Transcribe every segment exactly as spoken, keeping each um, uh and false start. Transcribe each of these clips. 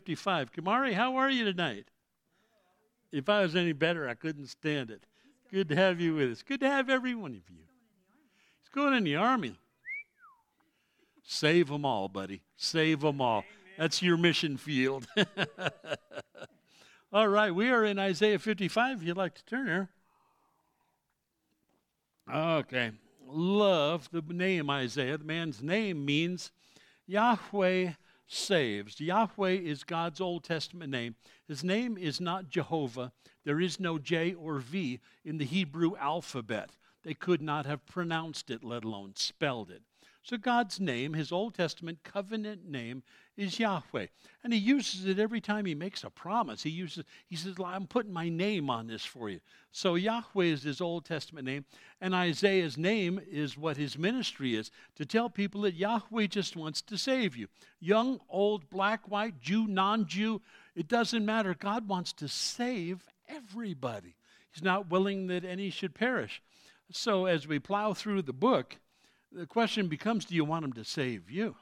fifty-five. Kamari, how are you tonight? If I was any better, I couldn't stand it. Good to have you with us. Good to have every one of you. He's going in the army. Save them all, buddy. Save them all. That's your mission field. All right, we are in Isaiah fifty-five, if you'd like to turn there. Okay. Love the name Isaiah. The man's name means Yahweh saves. Yahweh is God's Old Testament name. His name is not Jehovah. There is no J or V in the Hebrew alphabet. They could not have pronounced it, let alone spelled it. So God's name, his Old Testament covenant name, is Yahweh. And he uses it every time he makes a promise. He uses, he says, I'm putting my name on this for you. So Yahweh is his Old Testament name. And Isaiah's name is what his ministry is, to tell people that Yahweh just wants to save you. Young, old, black, white, Jew, non-Jew, it doesn't matter. God wants to save everybody. He's not willing that any should perish. So as we plow through the book, the question becomes, do you want him to save you?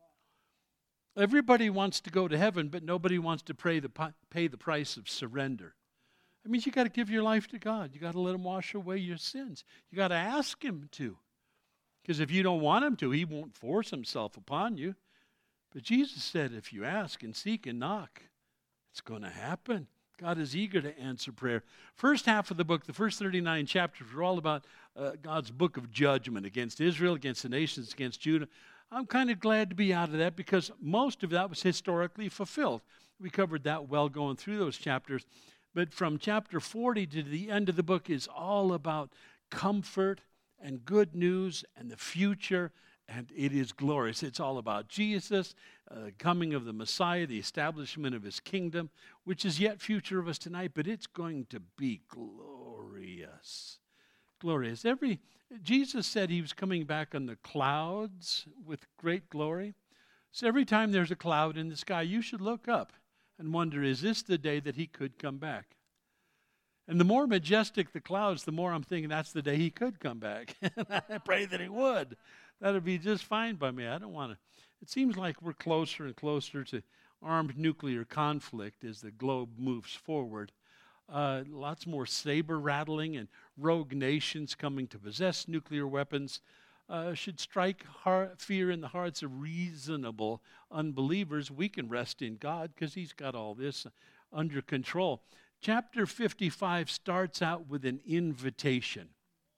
Everybody wants to go to heaven, but nobody wants to pay the, pay the price of surrender. That means you got to give your life to God. You got to let him wash away your sins. You got to ask him to. Because if you don't want him to, he won't force himself upon you. But Jesus said, if you ask and seek and knock, it's going to happen. God is eager to answer prayer. First half of the book, the first thirty-nine chapters, are all about uh, God's book of judgment against Israel, against the nations, against Judah. I'm kind of glad to be out of that because most of that was historically fulfilled. We covered that well going through those chapters. But from chapter forty to the end of the book is all about comfort and good news and the future, and it is glorious. It's all about Jesus, uh, coming of the Messiah, the establishment of his kingdom, which is yet future of us tonight, but it's going to be glorious. Glorious. Every Jesus said he was coming back on the clouds with great glory. So every time there's a cloud in the sky, you should look up and wonder, is this the day that he could come back? And the more majestic the clouds, the more I'm thinking that's the day he could come back. I pray that he would. That would be just fine by me. I don't want to. It seems like we're closer and closer to armed nuclear conflict as the globe moves forward. Uh, lots more saber rattling and rogue nations coming to possess nuclear weapons uh, should strike heart, fear in the hearts of reasonable unbelievers. We can rest in God because he's got all this under control. Chapter fifty-five starts out with an invitation.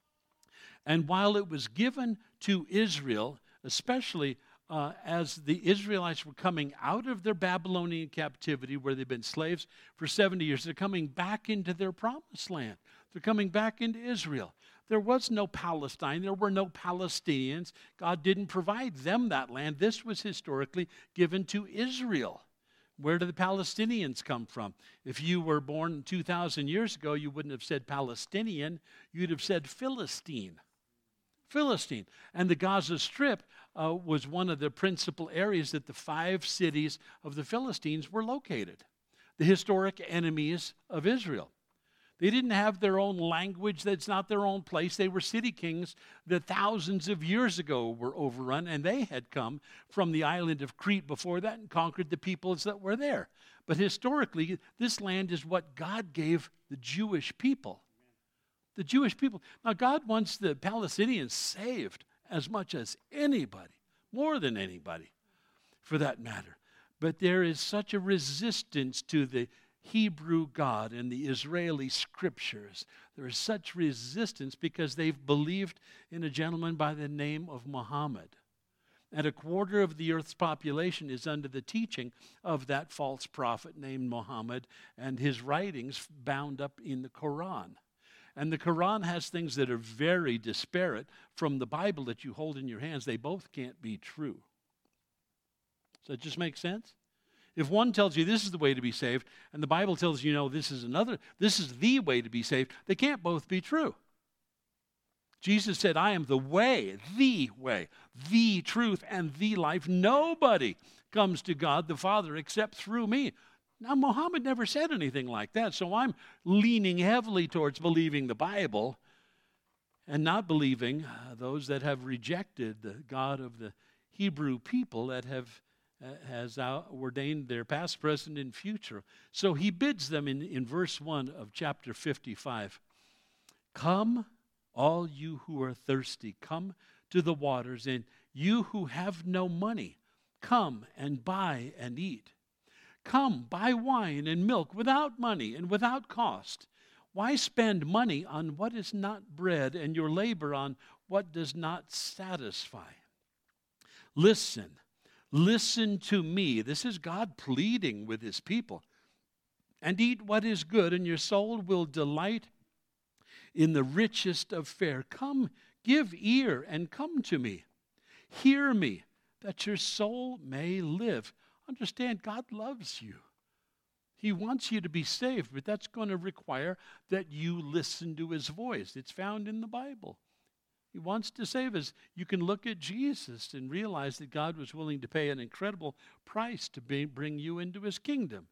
And while it was given to Israel, especially uh, as the Israelites were coming out of their Babylonian captivity where they've been slaves for seventy years, they're coming back into their promised land. They're coming back into Israel. There was no Palestine. There were no Palestinians. God didn't provide them that land. This was historically given to Israel. Where do the Palestinians come from? If you were born two thousand years ago, you wouldn't have said Palestinian. You'd have said Philistine. Philistine. And the Gaza Strip uh, was one of the principal areas that the five cities of the Philistines were located. The historic enemies of Israel. They didn't have their own language. That's not their own place. They were city kings that thousands of years ago were overrun, and they had come from the island of Crete before that and conquered the peoples that were there. But historically, this land is what God gave the Jewish people. The Jewish people. Now, God wants the Palestinians saved as much as anybody, more than anybody, for that matter. But there is such a resistance to the Hebrew God and the Israeli scriptures. There is such resistance because they've believed in a gentleman by the name of Muhammad. And a quarter of the earth's population is under the teaching of that false prophet named Muhammad and his writings bound up in the Quran. And the Quran has things that are very disparate from the Bible that you hold in your hands. They both can't be true. Does that just make sense? If one tells you this is the way to be saved, and the Bible tells you, no, this is another, this is the way to be saved, they can't both be true. Jesus said, I am the way, the way, the truth, and the life. Nobody comes to God the Father except through me. Now, Muhammad never said anything like that, so I'm leaning heavily towards believing the Bible and not believing uh, those that have rejected the God of the Hebrew people that have uh, has ordained their past, present, and future. So he bids them in, in verse one of chapter fifty-five, "Come, all you who are thirsty, come to the waters, and you who have no money, come and buy and eat. Come, buy wine and milk without money and without cost. Why spend money on what is not bread and your labor on what does not satisfy? Listen, listen to me." This is God pleading with his people. "And eat what is good, and your soul will delight in the richest of fare. Come, give ear and come to me. Hear me, that your soul may live." Understand, God loves you. He wants you to be saved, but that's going to require that you listen to his voice. It's found in the Bible. He wants to save us. You can look at Jesus and realize that God was willing to pay an incredible price to be, bring you into his kingdom.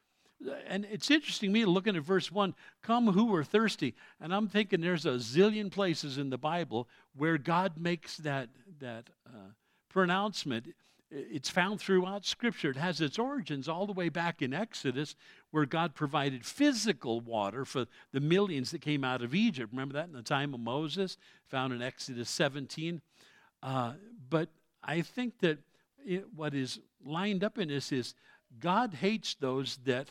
And it's interesting to me looking at verse one, "Come who are thirsty." And I'm thinking there's a zillion places in the Bible where God makes that, that uh, pronouncement. It's found throughout Scripture. It has its origins all the way back in Exodus, where God provided physical water for the millions that came out of Egypt. Remember that in the time of Moses, found in Exodus seventeen. Uh, but I think that it, what is lined up in this is God hates those that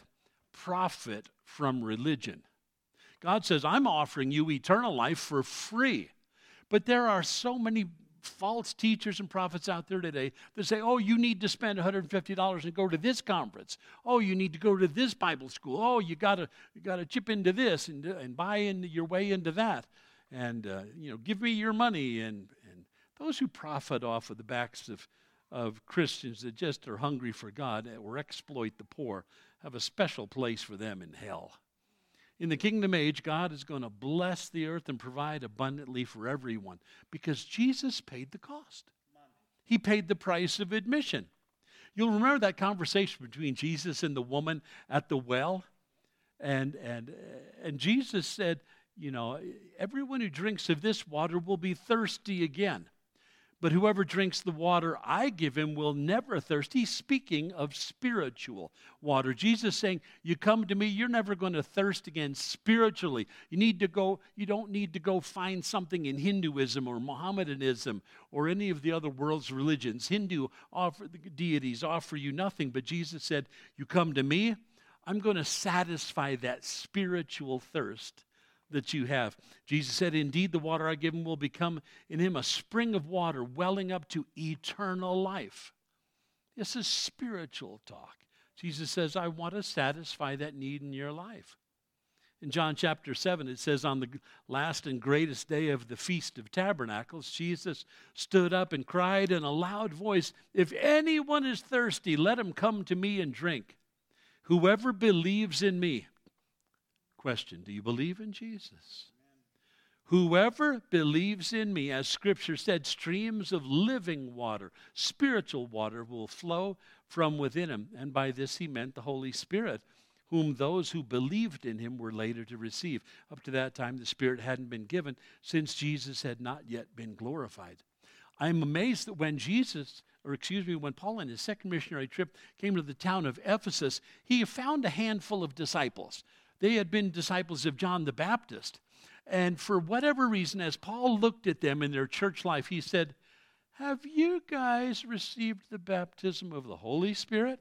profit from religion. God says, "I'm offering you eternal life for free." But there are so many false teachers and prophets out there today that say, "Oh, you need to spend one hundred fifty dollars and go to this conference. Oh, you need to go to this Bible school. Oh, you gotta you gotta chip into this and and buy in your way into that, and uh, you know, give me your money." And and those who profit off of the backs of of Christians that just are hungry for God or exploit the poor have a special place for them in hell. In the kingdom age, God is going to bless the earth and provide abundantly for everyone because Jesus paid the cost. He paid the price of admission. You'll remember that conversation between Jesus and the woman at the well. And, and, and Jesus said, you know, "Everyone who drinks of this water will be thirsty again. But whoever drinks the water I give him will never thirst." He's speaking of spiritual water. Jesus saying, you come to me, you're never going to thirst again spiritually. You need to go, you don't need to go find something in Hinduism or Mohammedanism or any of the other world's religions. Hindu offer, the deities offer you nothing, but Jesus said, you come to me, I'm going to satisfy that spiritual thirst that you have. Jesus said, "Indeed, the water I give him will become in him a spring of water welling up to eternal life." This is spiritual talk. Jesus says, I want to satisfy that need in your life. In John chapter seven, it says, on the last and greatest day of the Feast of Tabernacles, Jesus stood up and cried in a loud voice, "If anyone is thirsty, let him come to me and drink. Whoever believes in me." Question, do you believe in Jesus? Amen. "Whoever believes in me," as Scripture said, streams of living water, spiritual water will flow from within him. And by this he meant the Holy Spirit, whom those who believed in him were later to receive. Up to that time, the Spirit hadn't been given since Jesus had not yet been glorified. I'm amazed that when Jesus, or excuse me, when Paul on his second missionary trip came to the town of Ephesus, he found a handful of disciples. They had been disciples of John the Baptist. And for whatever reason, as Paul looked at them in their church life, he said, "Have you guys received the baptism of the Holy Spirit?"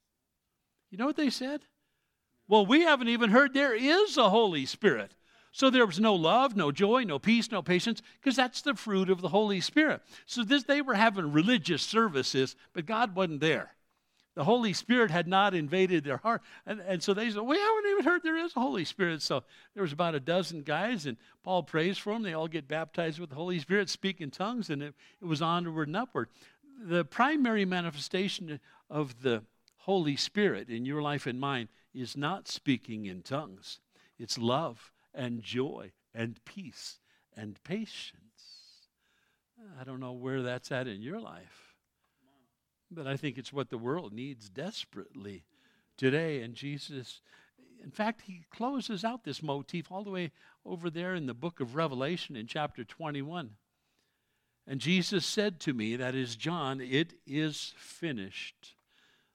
You know what they said? "Well, we haven't even heard there is a Holy Spirit." So there was no love, no joy, no peace, no patience, because that's the fruit of the Holy Spirit. So this, they were having religious services, but God wasn't there. The Holy Spirit had not invaded their heart. And, and so they said, "We haven't even heard there is a Holy Spirit." So there was about a dozen guys, and Paul prays for them. They all get baptized with the Holy Spirit, speak in tongues, and it, it was onward and upward. The primary manifestation of the Holy Spirit in your life and mine is not speaking in tongues. It's love and joy and peace and patience. I don't know where that's at in your life. But I think it's what the world needs desperately today. And Jesus, in fact, he closes out this motif all the way over there in the book of Revelation in chapter twenty-one. "And Jesus said to me," that is John, "it is finished."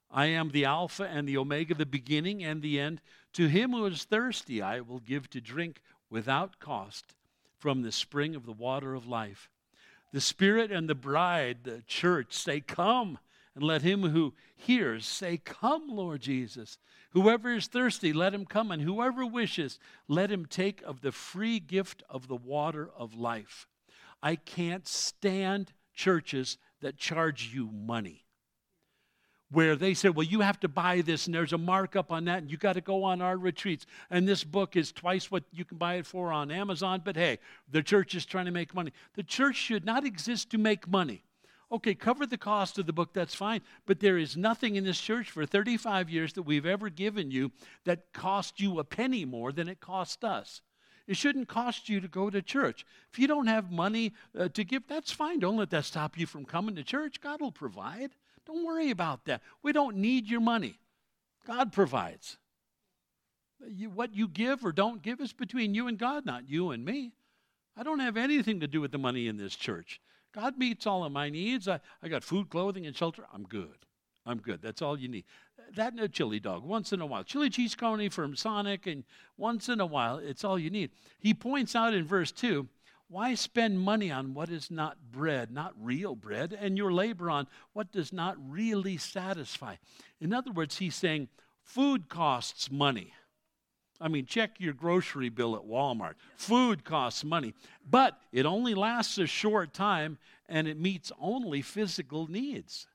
I am the Alpha and the Omega, the beginning and the end. To him who is thirsty, I will give to drink without cost from the spring of the water of life. The Spirit and the bride, the church, say, come. And let him who hears say, come, Lord Jesus. Whoever is thirsty, let him come. And whoever wishes, let him take of the free gift of the water of life. I can't stand churches that charge you money, where they say, well, you have to buy this, and there's a markup on that, and you got to go on our retreats, and this book is twice what you can buy it for on Amazon, but hey, the church is trying to make money. The church should not exist to make money. Okay, cover the cost of the book, that's fine, but there is nothing in this church for thirty-five years that we've ever given you that cost you a penny more than it cost us. It shouldn't cost you to go to church. If you don't have money uh, to give, that's fine. Don't let that stop you from coming to church. God will provide. Don't worry about that. We don't need your money. God provides. You, what you give or don't give is between you and God, not you and me. I don't have anything to do with the money in this church. God meets all of my needs. I, I got food, clothing, and shelter. I'm good. I'm good. That's all you need. That and a chili dog once in a while. Chili cheese coney from Sonic, and once in a while, it's all you need. He points out in verse two, why spend money on what is not bread, not real bread, and your labor on what does not really satisfy? In other words, he's saying food costs money. I mean, check your grocery bill at Walmart. Food costs money, but it only lasts a short time, and it meets only physical needs.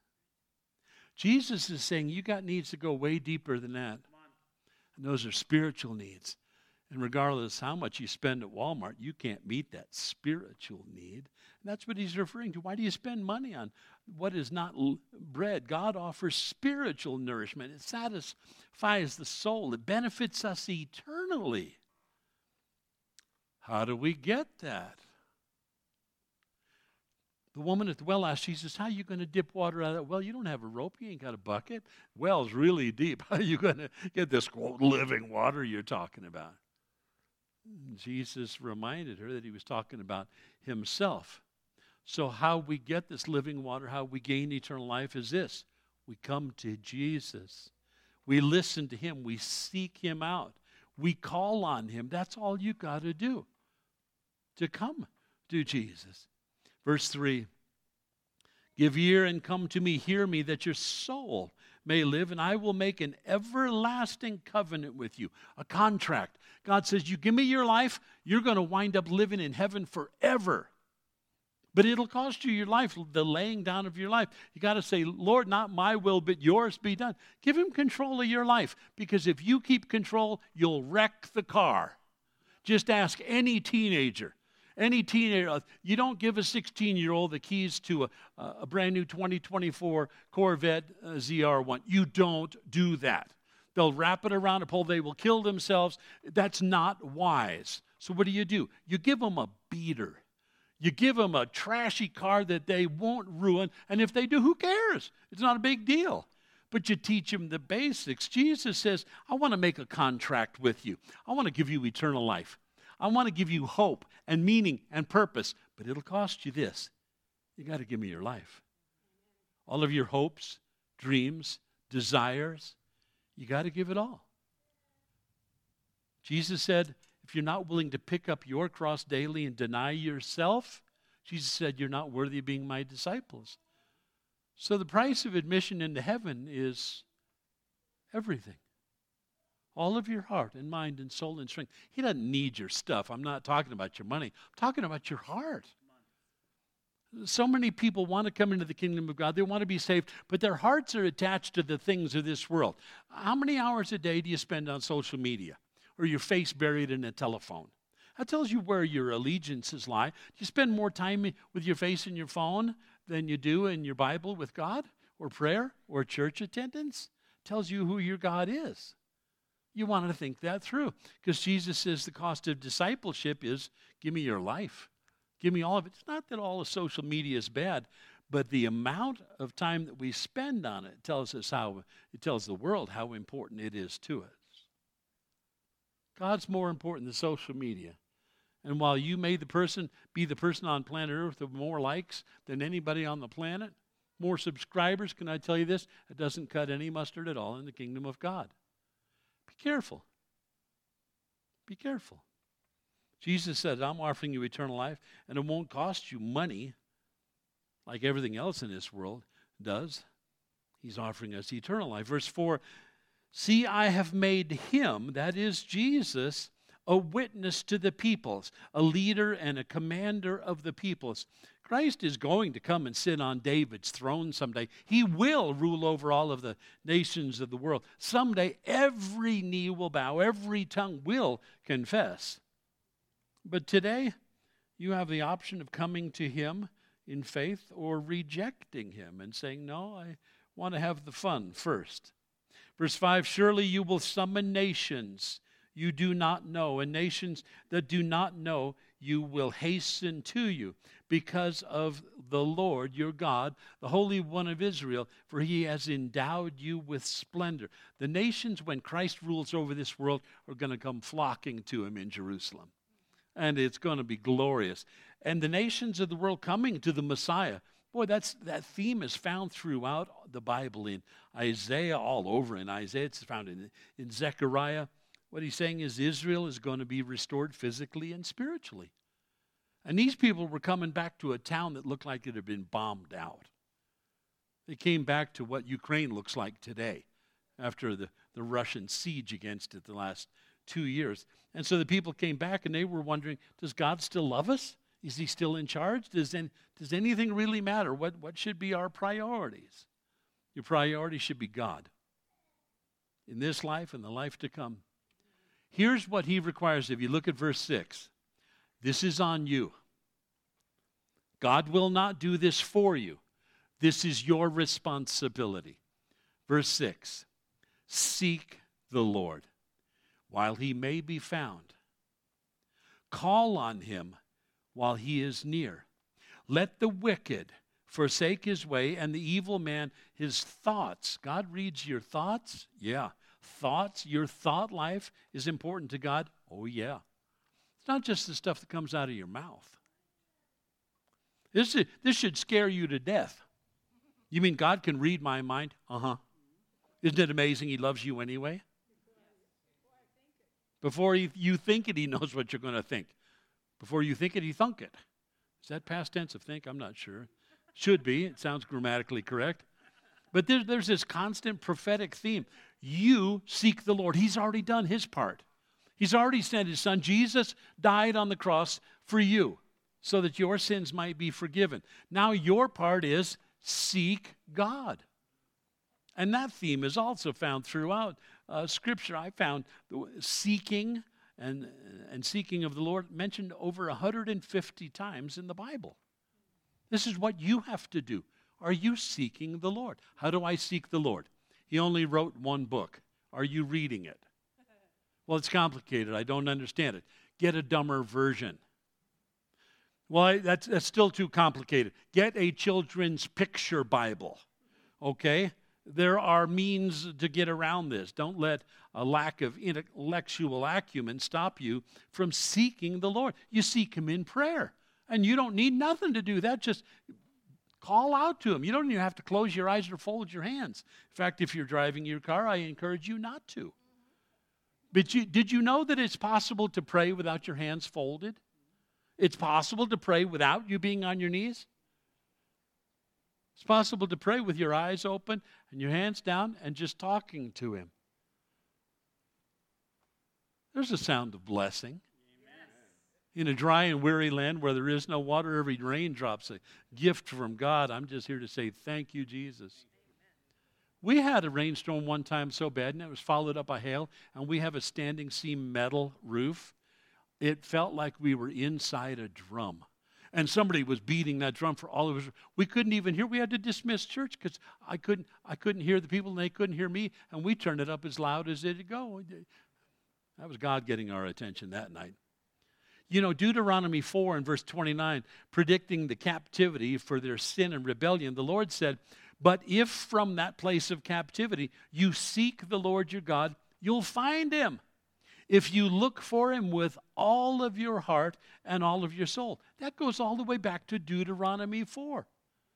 Jesus is saying you got needs to go way deeper than that, and those are spiritual needs. And regardless how much you spend at Walmart, you can't meet that spiritual need. And that's what he's referring to. Why do you spend money on what is not l- bread? God offers spiritual nourishment. It satisfies the soul. It benefits us eternally. How do we get that? The woman at the well asked Jesus, how are you going to dip water out of that well? You don't have a rope. You ain't got a bucket. Well's really deep. How are you going to get this, quote, living water you're talking about? Jesus reminded her that he was talking about himself. So how we get this living water, how we gain eternal life is this. We come to Jesus. We listen to him. We seek him out. We call on him. That's all you got to do, to come to Jesus. Verse three, give ear and come to me, hear me, that your soul may live, and I will make an everlasting covenant with you, a contract. God says, you give me your life, you're going to wind up living in heaven forever. But it'll cost you your life, the laying down of your life. You got to say, Lord, not my will, but yours be done. Give him control of your life, because if you keep control, you'll wreck the car. Just ask any teenager. Any teenager, you don't give a sixteen-year-old the keys to a, a brand new twenty twenty-four Corvette uh, Z R one. You don't do that. They'll wrap it around a pole. They will kill themselves. That's not wise. So what do you do? You give them a beater. You give them a trashy car that they won't ruin. And if they do, who cares? It's not a big deal. But you teach them the basics. Jesus says, I want to make a contract with you. I want to give you eternal life. I want to give you hope and meaning and purpose, but it'll cost you this. You got to give me your life. All of your hopes, dreams, desires, you got to give it all. Jesus said, if you're not willing to pick up your cross daily and deny yourself, Jesus said, you're not worthy of being my disciples. So the price of admission into heaven is everything. All of your heart and mind and soul and strength. He doesn't need your stuff. I'm not talking about your money. I'm talking about your heart. So many people want to come into the kingdom of God. They want to be saved, but their hearts are attached to the things of this world. How many hours a day do you spend on social media? Or your face buried in a telephone? That tells you where your allegiances lie. Do you spend more time with your face in your phone than you do in your Bible with God? Or prayer? Or church attendance? It tells you who your God is. You want to think that through, because Jesus says the cost of discipleship is, give me your life. Give me all of it. It's not that all of social media is bad, but the amount of time that we spend on it tells us how, it tells the world how important it is to us. God's more important than social media. And while you may the person be the person on planet Earth with more likes than anybody on the planet, more subscribers, can I tell you this? It doesn't cut any mustard at all in the kingdom of God. Be careful. Be careful. Jesus said, I'm offering you eternal life, and it won't cost you money like everything else in this world does. He's offering us eternal life. Verse four, see, I have made him, that is Jesus, a witness to the peoples, a leader and a commander of the peoples. Christ is going to come and sit on David's throne someday. He will rule over all of the nations of the world. Someday every knee will bow, every tongue will confess. But today you have the option of coming to him in faith or rejecting him and saying, no, I want to have the fun first. Verse five, surely you will summon nations you do not know, and nations that do not know you will hasten to you because of the Lord your God, the Holy One of Israel, for he has endowed you with splendor. The nations, when Christ rules over this world, are going to come flocking to him in Jerusalem. And it's going to be glorious. And the nations of the world coming to the Messiah. Boy, that's that theme is found throughout the Bible, in Isaiah, all over in Isaiah. It's found in, in Zechariah. What he's saying is Israel is going to be restored physically and spiritually. And these people were coming back to a town that looked like it had been bombed out. They came back to what Ukraine looks like today after the, the Russian siege against it the last two years. And so the people came back and they were wondering, does God still love us? Is he still in charge? Does, any, does anything really matter? What, what should be our priorities? Your priority should be God in this life and the life to come. Here's what he requires of you. Look at verse six. This is on you. God will not do this for you. This is your responsibility. Verse six. Seek the Lord while he may be found. Call on him while he is near. Let the wicked forsake his way and the evil man his thoughts. God reads your thoughts? Yeah. Thoughts, your thought life is important to God? Oh, yeah. It's not just the stuff that comes out of your mouth. This, is, this should scare you to death. You mean God can read my mind? Uh-huh. Isn't it amazing he loves you anyway? Before you, you think it, he knows what you're going to think. Before you think it, he thunk it. Is that past tense of think? I'm not sure. Should be. It sounds grammatically correct. But there, there's this constant prophetic theme. You seek the Lord. He's already done his part. He's already sent his son. Jesus died on the cross for you so that your sins might be forgiven. Now your part is seek God. And that theme is also found throughout uh, Scripture. I found the seeking and, and seeking of the Lord mentioned over one hundred fifty times in the Bible. This is what you have to do. Are you seeking the Lord? How do I seek the Lord? He only wrote one book. Are you reading it? Well, it's complicated. I don't understand it. Get a dumber version. Well, that's, that's still too complicated. Get a children's picture Bible. Okay? There are means to get around this. Don't let a lack of intellectual acumen stop you from seeking the Lord. You seek him in prayer. And you don't need nothing to do that. Just call out to him. You don't even have to close your eyes or fold your hands. In fact, if you're driving your car, I encourage you not to. But you, did you know that it's possible to pray without your hands folded? It's possible to pray without you being on your knees. It's possible to pray with your eyes open and your hands down and just talking to him. There's a sound of blessing. In a dry and weary land where there is no water, every raindrop's a gift from God. I'm just here to say thank you, Jesus. We had a rainstorm one time so bad, and it was followed up by hail, and we have a standing seam metal roof. It felt like we were inside a drum. And somebody was beating that drum for all of us. We couldn't even hear. We had to dismiss church because I couldn't, I couldn't hear the people, and they couldn't hear me, and we turned it up as loud as it'd go. That was God getting our attention that night. You know, Deuteronomy four and verse twenty-nine, predicting the captivity for their sin and rebellion, the Lord said, but if from that place of captivity you seek the Lord your God, you'll find him. If you look for him with all of your heart and all of your soul. That goes all the way back to Deuteronomy four.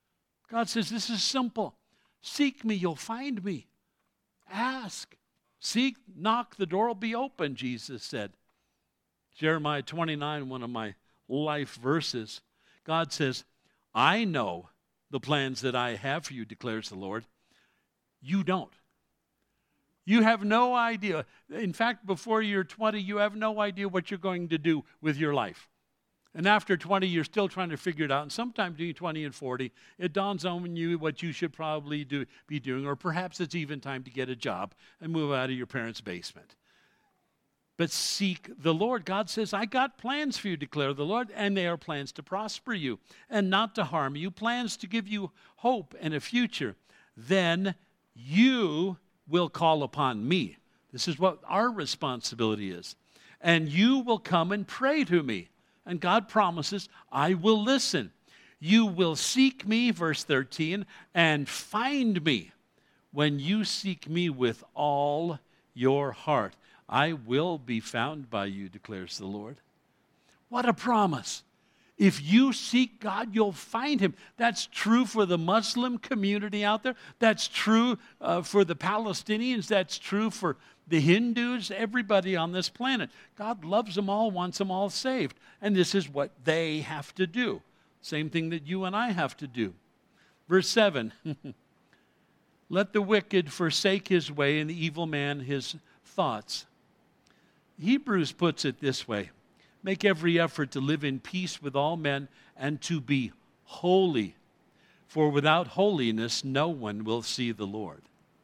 God says, this is simple. Seek me, you'll find me. Ask. Seek, knock, the door will be open, Jesus said. Jeremiah twenty-nine, one of my life verses. God says, I know the plans that I have for you, declares the Lord. You don't. You have no idea. In fact, before you're twenty, you have no idea what you're going to do with your life. And after twenty, you're still trying to figure it out. And sometime between twenty and forty, it dawns on you what you should probably do, be doing, or perhaps it's even time to get a job and move out of your parents' basement. But seek the Lord. God says, I got plans for you, declare the Lord, and they are plans to prosper you and not to harm you, plans to give you hope and a future. Then you will call upon me. This is what our responsibility is. And you will come and pray to me. And God promises, I will listen. You will seek me, verse thirteen, and find me when you seek me with all your heart. I will be found by you, declares the Lord. What a promise. If you seek God, you'll find him. That's true for the Muslim community out there. That's true uh, for the Palestinians. That's true for the Hindus, everybody on this planet. God loves them all, wants them all saved. And this is what they have to do. Same thing that you and I have to do. Verse seven. Let the wicked forsake his way and the evil man his thoughts. Hebrews puts it this way. Make every effort to live in peace with all men and to be holy. For without holiness, no one will see the Lord.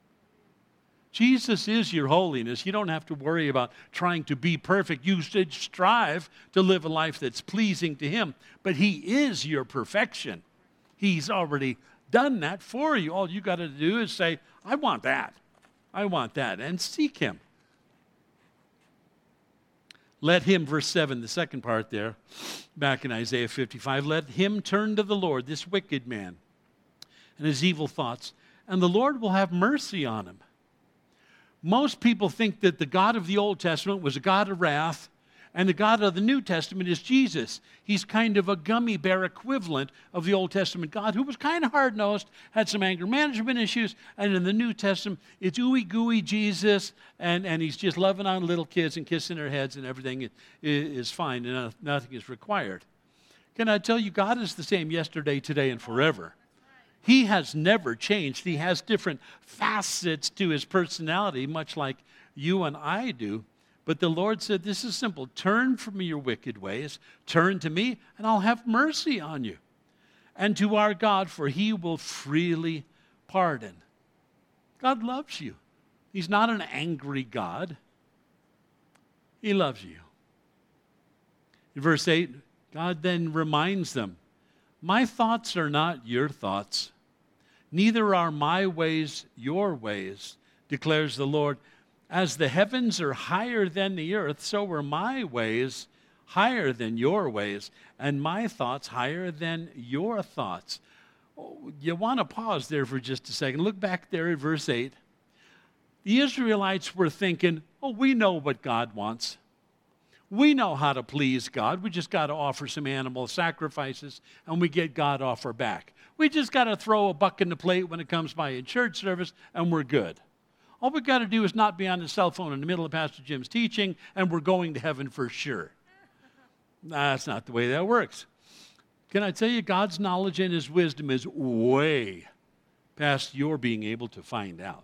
Jesus is your holiness. You don't have to worry about trying to be perfect. You should strive to live a life that's pleasing to him. But he is your perfection. He's already done that for you. All you got to do is say, I want that. I want that. And seek him. Let him, verse seven, the second part there, back in Isaiah fifty-five, let him turn to the Lord, this wicked man, and his evil thoughts, and the Lord will have mercy on him. Most people think that the God of the Old Testament was a God of wrath, and the God of the New Testament is Jesus. He's kind of a gummy bear equivalent of the Old Testament God, who was kind of hard-nosed, had some anger management issues, and in the New Testament, it's ooey-gooey Jesus, and, and he's just loving on little kids and kissing their heads, and everything is, is fine, and nothing is required. Can I tell you, God is the same yesterday, today, and forever. He has never changed. He has different facets to his personality, much like you and I do. But the Lord said, this is simple. Turn from your wicked ways. Turn to me, and I'll have mercy on you. And to our God, for he will freely pardon. God loves you. He's not an angry God. He loves you. In verse eight, God then reminds them, my thoughts are not your thoughts. Neither are my ways your ways, declares the Lord. As the heavens are higher than the earth, so are my ways higher than your ways, and my thoughts higher than your thoughts. Oh, you want to pause there for just a second. Look back there at verse eight. The Israelites were thinking, oh, we know what God wants. We know how to please God. We just got to offer some animal sacrifices, and we get God off our back. We just got to throw a buck in the plate when it comes by in church service, and we're good. All we've got to do is not be on the cell phone in the middle of Pastor Jim's teaching, and we're going to heaven for sure. That's not the way that works. Can I tell you, God's knowledge and his wisdom is way past your being able to find out.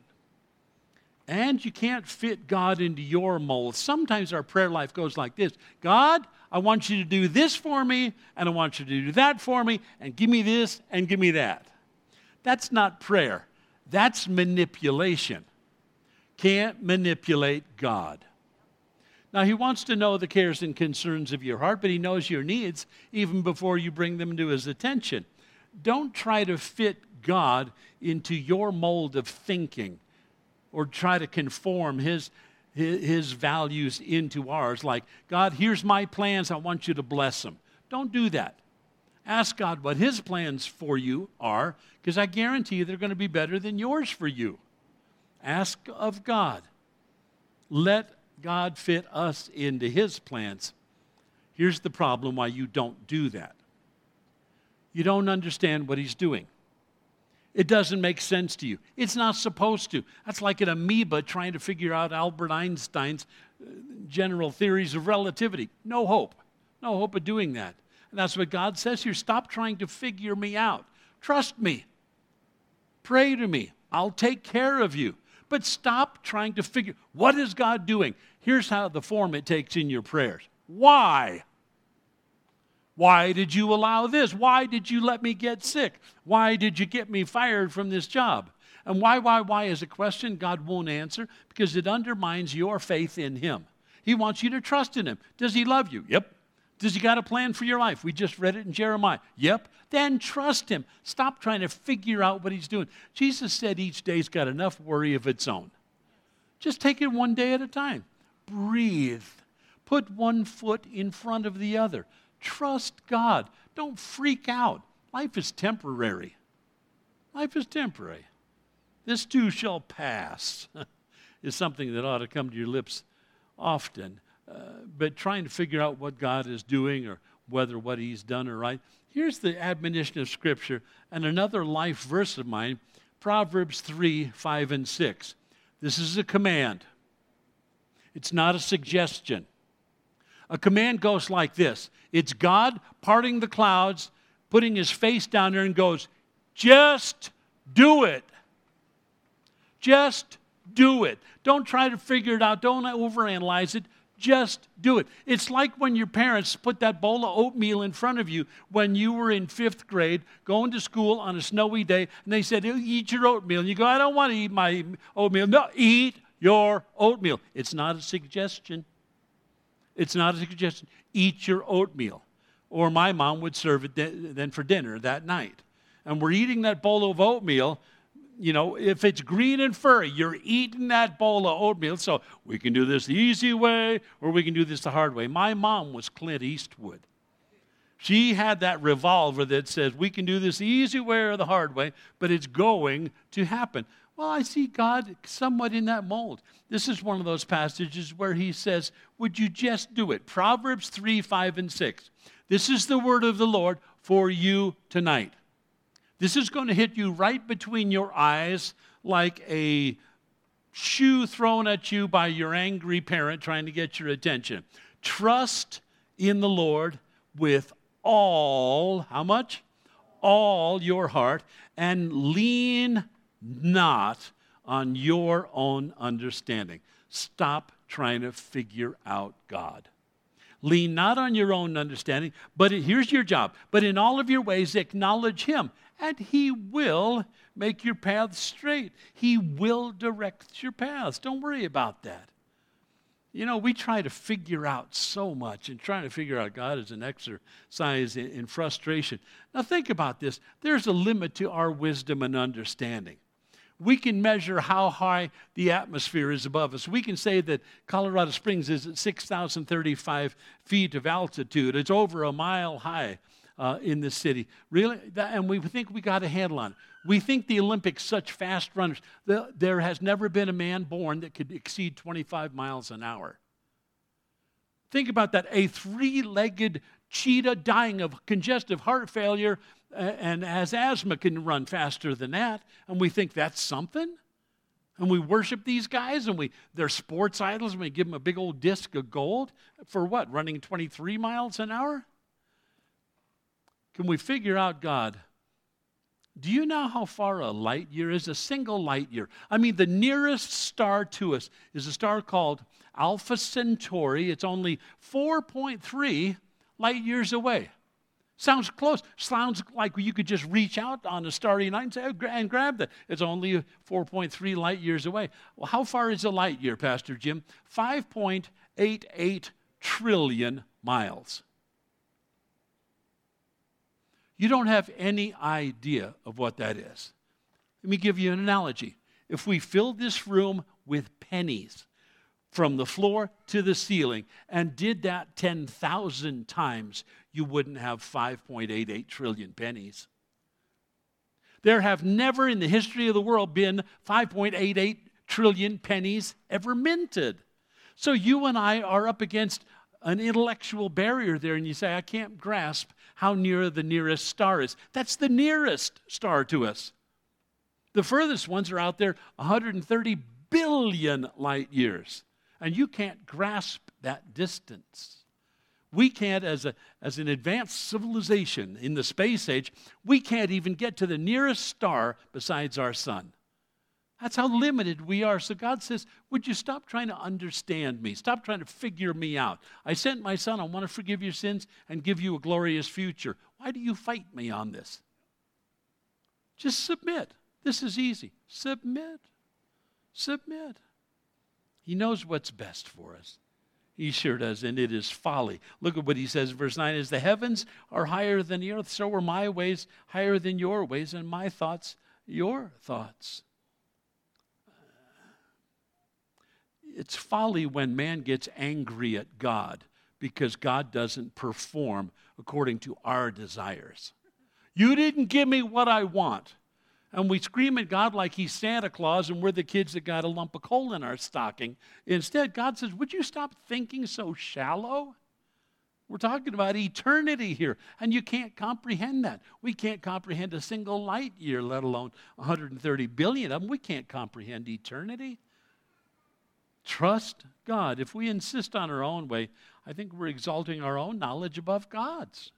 And you can't fit God into your mold. Sometimes our prayer life goes like this. God, I want you to do this for me, and I want you to do that for me, and give me this, and give me that. That's not prayer. That's manipulation. Can't manipulate God. Now, he wants to know the cares and concerns of your heart, but he knows your needs even before you bring them to his attention. Don't try to fit God into your mold of thinking or try to conform his, his, his values into ours. Like, God, here's my plans. I want you to bless them. Don't do that. Ask God what his plans for you are, because I guarantee you they're going to be better than yours for you. Ask of God. Let God fit us into his plans. Here's the problem why you don't do that. You don't understand what he's doing. It doesn't make sense to you. It's not supposed to. That's like an amoeba trying to figure out Albert Einstein's uh, general theories of relativity. No hope. No hope of doing that. And that's what God says here. Stop trying to figure me out. Trust me. Pray to me. I'll take care of you. But stop trying to figure, what is God doing? Here's how the form it takes in your prayers. Why? Why did you allow this? Why did you let me get sick? Why did you get me fired from this job? And why, why, why is a question God won't answer because it undermines your faith in Him. He wants you to trust in Him. Does He love you? Yep. Does He got a plan for your life? We just read it in Jeremiah. Yep. Then trust Him. Stop trying to figure out what He's doing. Jesus said each day's got enough worry of its own. Just take it one day at a time. Breathe. Put one foot in front of the other. Trust God. Don't freak out. Life is temporary. Life is temporary. This too shall pass is something that ought to come to your lips often. Uh, but trying to figure out what God is doing or whether what He's done are right. Here's the admonition of Scripture and another life verse of mine, Proverbs three, five, and six. This is a command. It's not a suggestion. A command goes like this. It's God parting the clouds, putting His face down there and goes, just do it. Just do it. Don't try to figure it out. Don't overanalyze it. Just do it. It's like when your parents put that bowl of oatmeal in front of you when you were in fifth grade, going to school on a snowy day, and they said, eat your oatmeal. And you go, I don't want to eat my oatmeal. No, eat your oatmeal. It's not a suggestion. It's not a suggestion. Eat your oatmeal. Or my mom would serve it then for dinner that night. And we're eating that bowl of oatmeal. You know, if it's green and furry, you're eating that bowl of oatmeal. So we can do this the easy way or we can do this the hard way. My mom was Clint Eastwood. She had that revolver that says we can do this the easy way or the hard way, but it's going to happen. Well, I see God somewhat in that mold. This is one of those passages where He says, would you just do it? Proverbs three, five, and six. This is the word of the Lord for you tonight. This is going to hit you right between your eyes like a shoe thrown at you by your angry parent trying to get your attention. Trust in the Lord with all, how much? All your heart, and lean not on your own understanding. Stop trying to figure out God. Lean not on your own understanding, but here's your job. But in all of your ways, acknowledge Him, and He will make your paths straight. He will direct your paths. Don't worry about that. You know, we try to figure out so much, and trying to figure out God is an exercise in, in frustration. Now think about this. There's a limit to our wisdom and understanding. We can measure how high the atmosphere is above us. We can say that Colorado Springs is at six thousand thirty-five feet of altitude. It's over a mile high uh, in the city. Really? That, and we think we got a handle on it. We think the Olympics, such fast runners, the, there has never been a man born that could exceed twenty-five miles an hour. Think about that. A three-legged cheetah dying of congestive heart failure and has asthma can run faster than that, and we think that's something, and we worship these guys, and we they're sports idols, and we give them a big old disc of gold for what, running twenty-three miles an hour? Can we figure out God? Do you know how far a light year is? A single light year. I mean, the nearest star to us is a star called Alpha Centauri. It's only four point three light years away. Sounds close. Sounds like you could just reach out on a starry night and, say, and grab that. It's only four point three light years away. Well, how far is a light year, Pastor Jim? five point eight eight trillion miles. You don't have any idea of what that is. Let me give you an analogy. If we filled this room with pennies from the floor to the ceiling and did that ten thousand times, you wouldn't have five point eight eight trillion pennies. There have never in the history of the world been five point eight eight trillion pennies ever minted. So you and I are up against an intellectual barrier there, and you say, I can't grasp how near the nearest star is. That's the nearest star to us. The furthest ones are out there one hundred thirty billion light years. And you can't grasp that distance. We can't, as a as an advanced civilization in the space age, we can't even get to the nearest star besides our sun. That's how limited we are. So God says, would you stop trying to understand me? Stop trying to figure me out. I sent my son. I want to forgive your sins and give you a glorious future. Why do you fight me on this? Just submit. This is easy. Submit. Submit. He knows what's best for us. He sure does, and it is folly. Look at what he says in verse nine. As the heavens are higher than the earth, so are my ways higher than your ways, and my thoughts your thoughts. It's folly when man gets angry at God because God doesn't perform according to our desires. You didn't give me what I want. And we scream at God like he's Santa Claus and we're the kids that got a lump of coal in our stocking. Instead, God says, would you stop thinking so shallow? We're talking about eternity here, and you can't comprehend that. We can't comprehend a single light year, let alone one hundred thirty billion of them. We can't comprehend eternity. Trust God. If we insist on our own way, I think we're exalting our own knowledge above God's.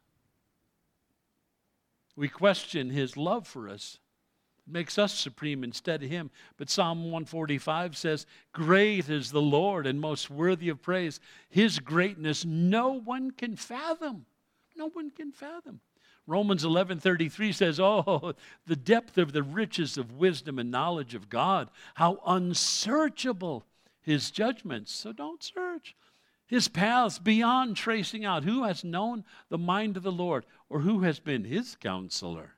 We question his love for us. It makes us supreme instead of him. But Psalm one forty-five says, great is the Lord and most worthy of praise. His greatness no one can fathom. No one can fathom. Romans eleven thirty-three says, oh, the depth of the riches of wisdom and knowledge of God. How unsearchable his judgments. So don't search. His paths beyond tracing out. Who has known the mind of the Lord, or who has been his counselor?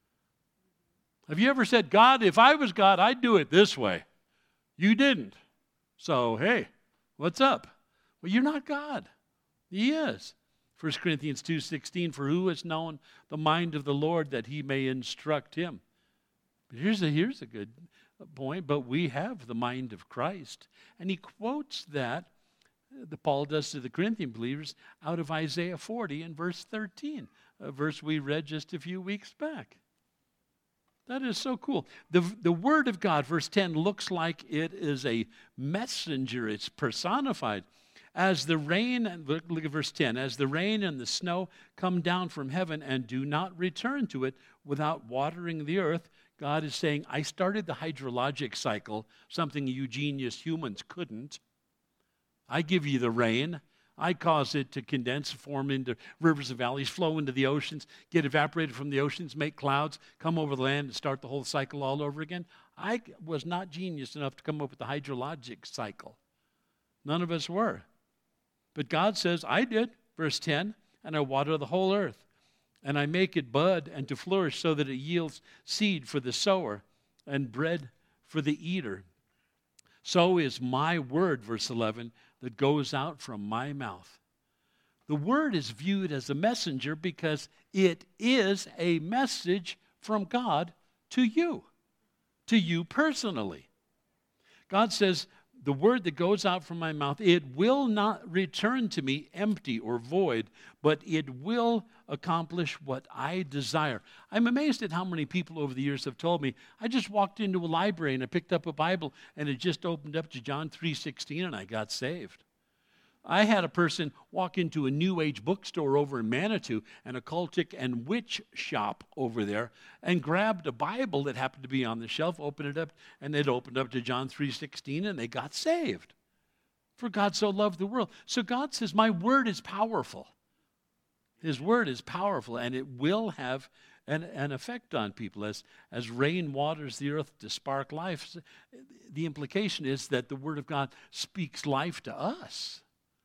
Have you ever said, God, if I was God, I'd do it this way? You didn't. So, hey, what's up? Well, you're not God. He is. First Corinthians two sixteen, for who has known the mind of the Lord that he may instruct him? But here's a, here's a good point, but we have the mind of Christ. And he quotes that, the Paul does to the Corinthian believers, out of Isaiah forty and verse thirteen, a verse we read just a few weeks back. That is so cool. The, the Word of God, verse ten, looks like it is a messenger. It's personified. As the rain, look, look at verse ten, as the rain and the snow come down from heaven and do not return to it without watering the earth, God is saying, I started the hydrologic cycle, something you genius humans couldn't. I give you the rain. I cause it to condense, form into rivers and valleys, flow into the oceans, get evaporated from the oceans, make clouds, come over the land and start the whole cycle all over again. I was not genius enough to come up with the hydrologic cycle. None of us were. But God says, I did, verse ten, and I water the whole earth. And I make it bud and to flourish so that it yields seed for the sower and bread for the eater. So is my word, verse eleven, that goes out from my mouth. The word is viewed as a messenger because it is a message from God to you, to you personally. God says, the word that goes out from my mouth, it will not return to me empty or void, but it will accomplish what I desire. I'm amazed at how many people over the years have told me, I just walked into a library and I picked up a Bible and it just opened up to John three sixteen and I got saved. I had a person walk into a New Age bookstore over in Manitou, an occultic and witch shop over there, and grabbed a Bible that happened to be on the shelf, opened it up, and it opened up to John three sixteen, and they got saved. For God so loved the world. So God says, my word is powerful. His word is powerful, and it will have an, an effect on people. As, as rain waters the earth to spark life, the implication is that the word of God speaks life to us.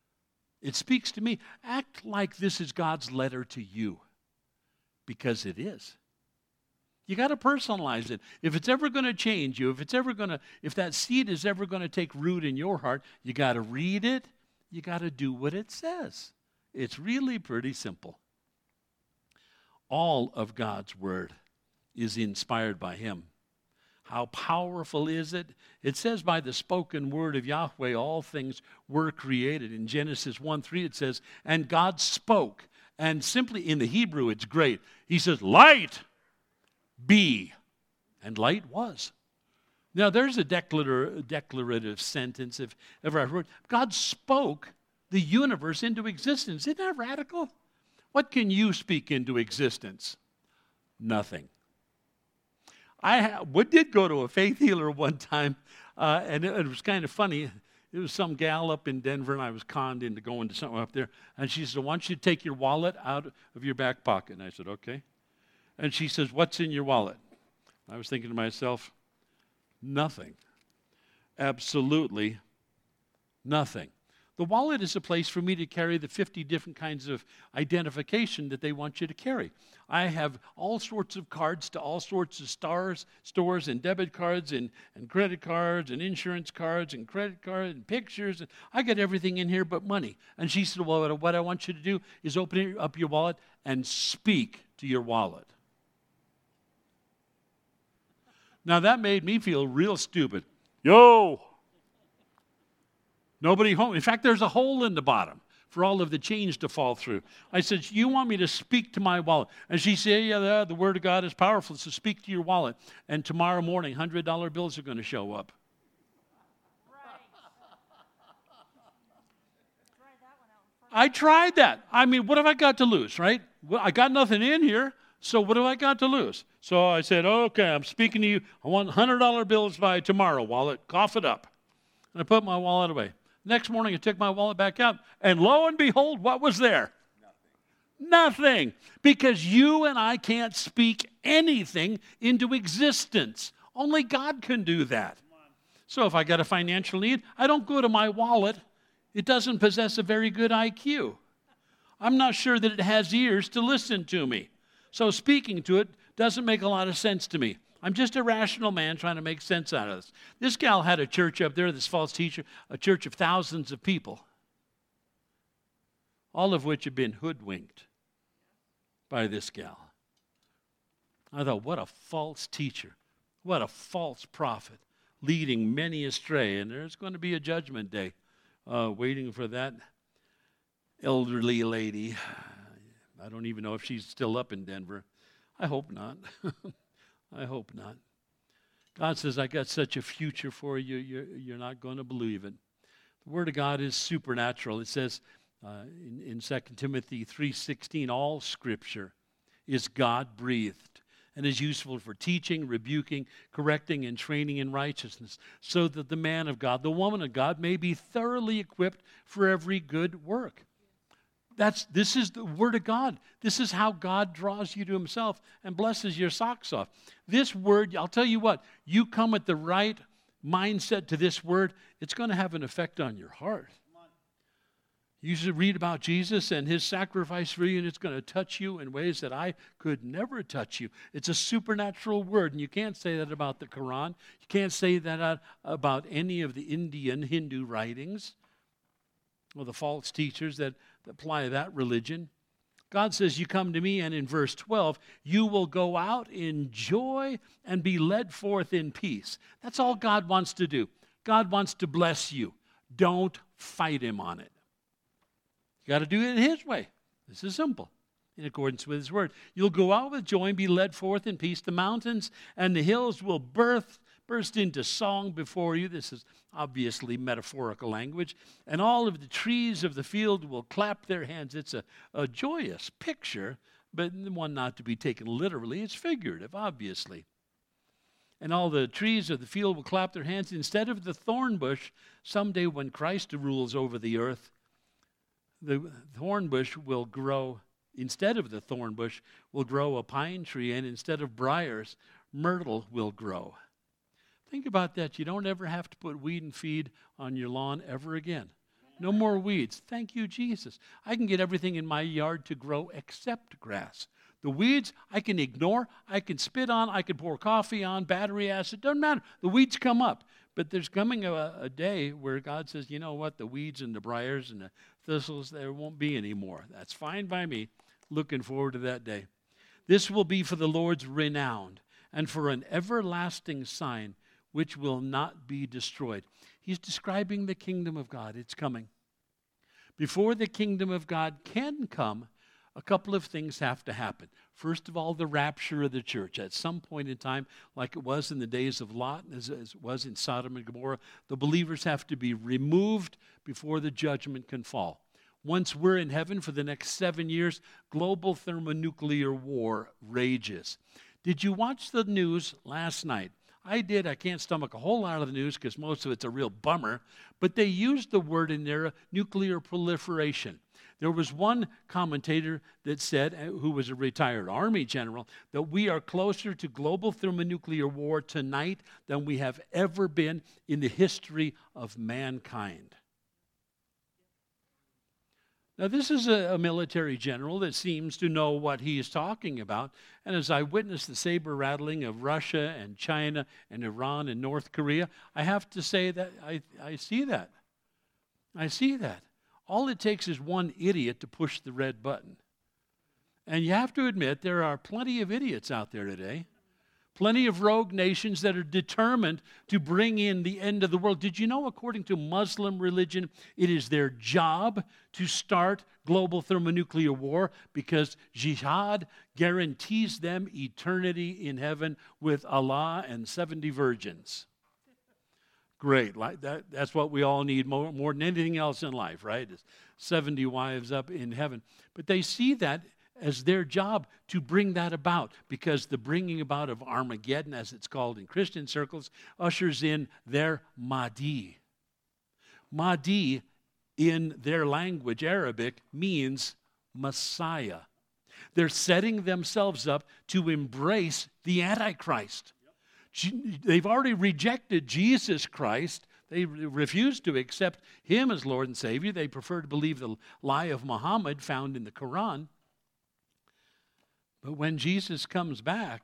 It speaks to me. Act like this is God's letter to you, because it is. You got to personalize it. If it's ever going to change you, if it's ever going to, if that seed is ever going to take root in your heart, you got to read it. You got to do what it says. It's really pretty simple. All of God's word is inspired by him. How powerful is it? It says by the spoken word of Yahweh, all things were created. In Genesis one three it says, and God spoke. And simply in the Hebrew, it's great. He says, light be. And light was. Now, there's a declar- declarative sentence, if ever I've heard. God spoke the universe into existence. Isn't that radical? What can you speak into existence? Nothing. I ha- did go to a faith healer one time, uh, and it, it was kind of funny. It was some gal up in Denver, and I was conned into going to something up there. And she said, I want you to take your wallet out of your back pocket. And I said, okay. And she says, what's in your wallet? I was thinking to myself, nothing. Absolutely nothing. The wallet is a place for me to carry the fifty different kinds of identification that they want you to carry. I have all sorts of cards to all sorts of stars, stores and debit cards and, and credit cards and insurance cards and credit cards and pictures. And I got everything in here but money. And she said, well, what I want you to do is open up your wallet and speak to your wallet. Now, that made me feel real stupid. Yo! Nobody home. In fact, there's a hole in the bottom for all of the change to fall through. I said, you want me to speak to my wallet? And she said, yeah, the, the Word of God is powerful, so speak to your wallet. And tomorrow morning, one hundred dollar bills are going to show up. I tried that. I mean, what have I got to lose, right? Well, I got nothing in here. So what do I got to lose? So I said, okay, I'm speaking to you. I want one hundred dollar bills by tomorrow, wallet. Cough it up. And I put my wallet away. Next morning, I took my wallet back out. And lo and behold, what was there? Nothing. Nothing. Because you and I can't speak anything into existence. Only God can do that. So if I got a financial need, I don't go to my wallet. It doesn't possess a very good I Q. I'm not sure that it has ears to listen to me. So speaking to it doesn't make a lot of sense to me. I'm just a rational man trying to make sense out of this. This gal had a church up there, this false teacher, a church of thousands of people, all of which have been hoodwinked by this gal. I thought, what a false teacher. What a false prophet, leading many astray. And there's going to be a judgment day uh, waiting for that elderly lady. I don't even know if she's still up in Denver. I hope not. I hope not. God says, I got such a future for you, you're, you're not going to believe it. The Word of God is supernatural. It says uh, in, in Second Timothy three sixteen, all Scripture is God-breathed and is useful for teaching, rebuking, correcting, and training in righteousness, so that the man of God, the woman of God, may be thoroughly equipped for every good work. That's, this is the Word of God. This is how God draws you to Himself and blesses your socks off. This Word, I'll tell you what, you come with the right mindset to this Word, it's going to have an effect on your heart. You should read about Jesus and His sacrifice for you, and it's going to touch you in ways that I could never touch you. It's a supernatural Word, and you can't say that about the Quran. You can't say that about any of the Indian Hindu writings or the false teachers that apply that religion. God says, you come to me, and in verse twelve, you will go out in joy and be led forth in peace. That's all God wants to do. God wants to bless you. Don't fight Him on it. You got to do it His way. This is simple, in accordance with His Word. You'll go out with joy and be led forth in peace. The mountains and the hills will birth burst into song before you. This is obviously metaphorical language. And all of the trees of the field will clap their hands. It's a, a joyous picture, but one not to be taken literally. It's figurative, obviously. And all the trees of the field will clap their hands. Instead of the thorn bush, someday when Christ rules over the earth, the thorn bush will grow, instead of the thorn bush, will grow a pine tree, and instead of briars, myrtle will grow. Think about that. You don't ever have to put weed and feed on your lawn ever again. No more weeds. Thank you, Jesus. I can get everything in my yard to grow except grass. The weeds, I can ignore. I can spit on. I can pour coffee on, battery acid. Doesn't matter. The weeds come up. But there's coming a, a day where God says, you know what? The weeds and the briars and the thistles, there won't be any more. That's fine by me. Looking forward to that day. This will be for the Lord's renown and for an everlasting sign which will not be destroyed. He's describing the kingdom of God. It's coming. Before the kingdom of God can come, a couple of things have to happen. First of all, the rapture of the church. At some point in time, like it was in the days of Lot, as, as it was in Sodom and Gomorrah, the believers have to be removed before the judgment can fall. Once we're in heaven for the next seven years, global thermonuclear war rages. Did you watch the news last night? I did. I can't stomach a whole lot of the news because most of it's a real bummer. But they used the word in there, nuclear proliferation. There was one commentator that said, who was a retired Army general, that we are closer to global thermonuclear war tonight than we have ever been in the history of mankind. Now, this is a, a military general that seems to know what he is talking about. And as I witness the saber rattling of Russia and China and Iran and North Korea, I have to say that I, I see that. I see that. All it takes is one idiot to push the red button. And you have to admit, there are plenty of idiots out there today. Plenty of rogue nations that are determined to bring in the end of the world. Did you know, according to Muslim religion, it is their job to start global thermonuclear war because jihad guarantees them eternity in heaven with Allah and seventy virgins? Great. Like that, that's what we all need more, more than anything else in life, right? Is seventy wives up in heaven. But they see that as their job to bring that about, because the bringing about of Armageddon, as it's called in Christian circles, ushers in their Mahdi. Mahdi, in their language, Arabic, means Messiah. They're setting themselves up to embrace the Antichrist. They've already rejected Jesus Christ. They refuse to accept him as Lord and Savior. They prefer to believe the lie of Muhammad found in the Quran. But when Jesus comes back,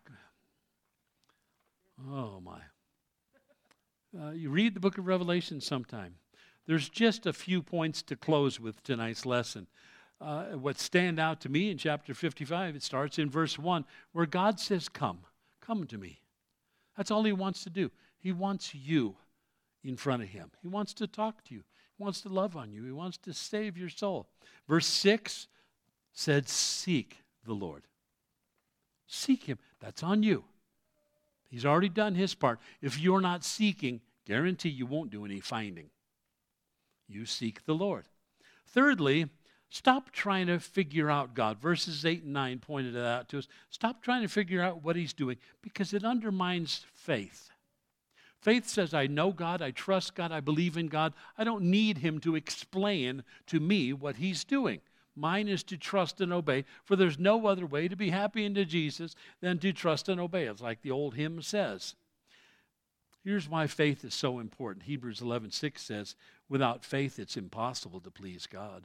oh my. Uh, you read the book of Revelation sometime. There's just a few points to close with tonight's lesson. Uh, what stand out to me in chapter fifty-five, it starts in verse one, where God says, come, come to me. That's all he wants to do. He wants you in front of him. He wants to talk to you. He wants to love on you. He wants to save your soul. Verse six said, seek the Lord. Seek him. That's on you. He's already done his part. If you're not seeking, guarantee you won't do any finding. You seek the Lord. Thirdly, stop trying to figure out God. Verses eight and nine pointed it out to us. Stop trying to figure out what he's doing, because it undermines faith. Faith says, I know God, I trust God, I believe in God. I don't need him to explain to me what he's doing. Mine is to trust and obey, for there's no other way to be happy into Jesus than to trust and obey. It's like the old hymn says. Here's why faith is so important. Hebrews eleven six says, without faith it's impossible to please God.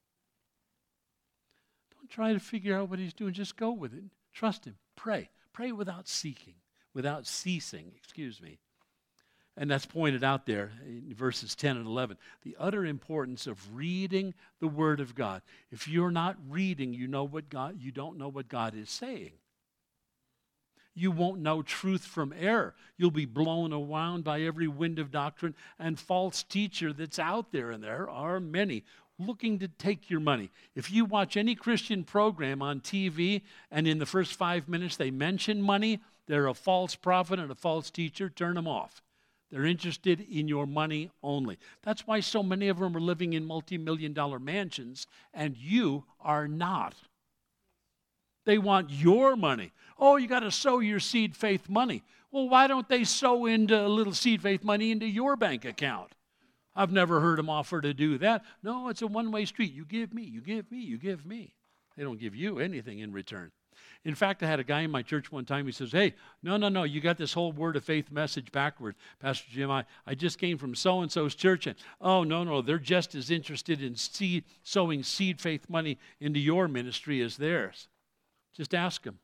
Don't try to figure out what he's doing. Just go with it. Trust him. Pray. Pray without seeking, without ceasing, excuse me. And that's pointed out there in verses ten and eleven. The utter importance of reading the Word of God. If you're not reading, you know what God, you don't know what God is saying. You won't know truth from error. You'll be blown around by every wind of doctrine and false teacher that's out there, and there are many looking to take your money. If you watch any Christian program on T V and in the first five minutes they mention money, they're a false prophet and a false teacher. Turn them off. They're interested in your money only. That's why so many of them are living in multi-million dollar mansions, and you are not. They want your money. Oh, you got to sow your seed faith money. Well, why don't they sow into a little seed faith money into your bank account? I've never heard them offer to do that. No, it's a one-way street. You give me, you give me, you give me. They don't give you anything in return. In fact, I had a guy in my church one time, he says, hey, no, no, no, you got this whole word of faith message backward. Pastor Jim, I, I just came from so-and-so's church, and oh, no, no, they're just as interested in seed, sowing seed faith money into your ministry as theirs. Just ask them.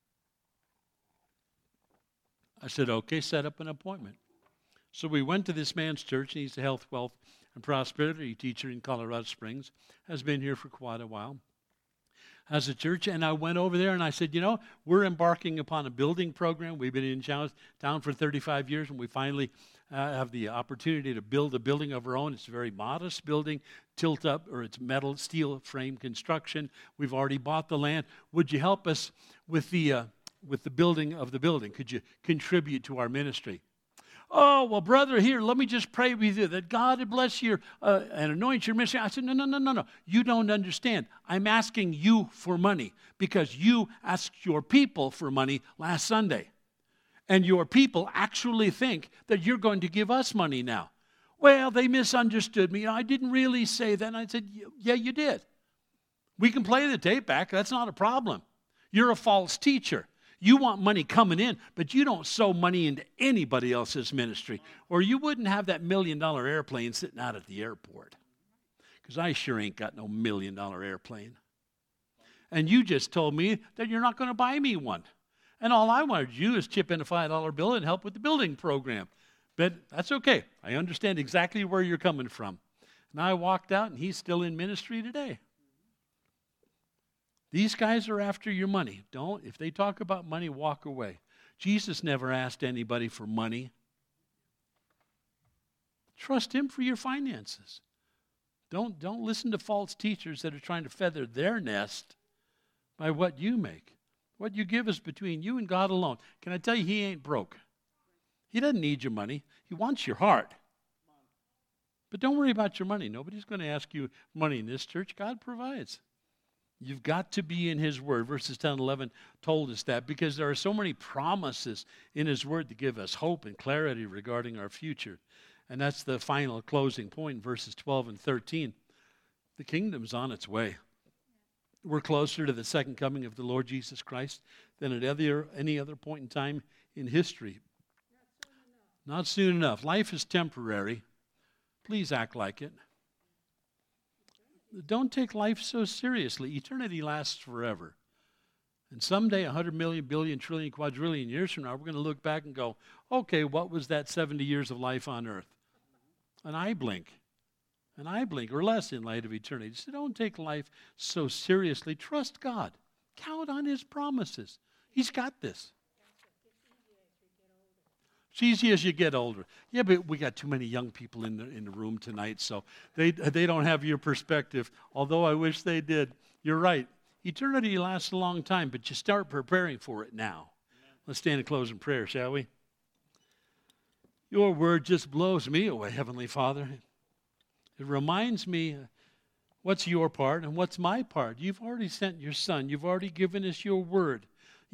I said, okay, set up an appointment. So we went to this man's church, and he's a health, wealth, and prosperity teacher in Colorado Springs, has been here for quite a while. As a church, and I went over there and I said, you know, we're embarking upon a building program. We've been in town for thirty-five years, and we finally uh, have the opportunity to build a building of our own. It's a very modest building, tilt up, or it's metal, steel frame construction. We've already bought the land. Would you help us with the uh, with the building of the building? Could you contribute to our ministry? Oh, well, brother, here, let me just pray with you that God would bless you uh, and anoint your ministry. I said, no, no, no, no, no. You don't understand. I'm asking you for money because you asked your people for money last Sunday. And your people actually think that you're going to give us money now. Well, they misunderstood me. I didn't really say that. And I said, yeah, you did. We can play the tape back. That's not a problem. You're a false teacher. You want money coming in, but you don't sow money into anybody else's ministry, or you wouldn't have that million-dollar airplane sitting out at the airport. Because I sure ain't got no million-dollar airplane. And you just told me that you're not going to buy me one. And all I wanted to do is chip in a five dollar bill and help with the building program. But that's okay. I understand exactly where you're coming from. And I walked out, and he's still in ministry today. These guys are after your money. Don't, if they talk about money, walk away. Jesus never asked anybody for money. Trust him for your finances. Don't, don't listen to false teachers that are trying to feather their nest by what you make. What you give is between you and God alone. Can I tell you, he ain't broke. He doesn't need your money. He wants your heart. But don't worry about your money. Nobody's going to ask you money in this church. God provides. You've got to be in his word. Verses ten and eleven told us that because there are so many promises in his word to give us hope and clarity regarding our future. And that's the final closing point, verses twelve and thirteen. The kingdom's on its way. We're closer to the second coming of the Lord Jesus Christ than at other, any other point in time in history. Not soon enough. Life is temporary. Please act like it. Don't take life so seriously. Eternity lasts forever. And someday, one hundred million, billion, trillion, quadrillion years from now, we're going to look back and go, okay, what was that seventy years of life on earth? An eye blink. An eye blink or less in light of eternity. So don't take life so seriously. Trust God. Count on his promises. He's got this. It's easy as you get older. Yeah, but we got too many young people in the in the room tonight, so they they don't have your perspective, although I wish they did. You're right. Eternity lasts a long time, but you start preparing for it now. Amen. Let's stand and close in prayer, shall we? Your word just blows me away, Heavenly Father. It reminds me what's your part and what's my part. You've already sent your Son. You've already given us your word.